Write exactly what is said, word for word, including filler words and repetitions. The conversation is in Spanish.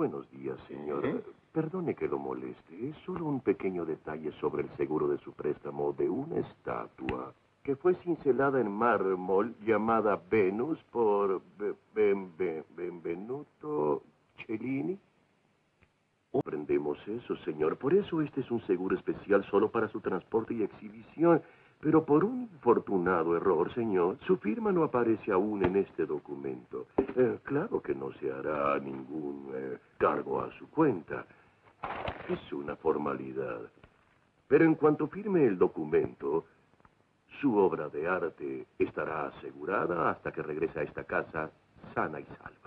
buenos días, señor. ¿Eh? Perdone que lo moleste. Es solo un pequeño detalle sobre el seguro de su préstamo de una estatua que fue cincelada en mármol llamada Venus por Be- Ben- Ben- Benvenuto Cellini. Comprendemos eso, señor. Por eso este es un seguro especial solo para su transporte y exhibición. Pero por un infortunado error, señor, su firma no aparece aún en este documento. Eh, claro que no se hará ningún eh, cargo a su cuenta. Es una formalidad. Pero en cuanto firme el documento, su obra de arte estará asegurada hasta que regrese a esta casa sana y salva.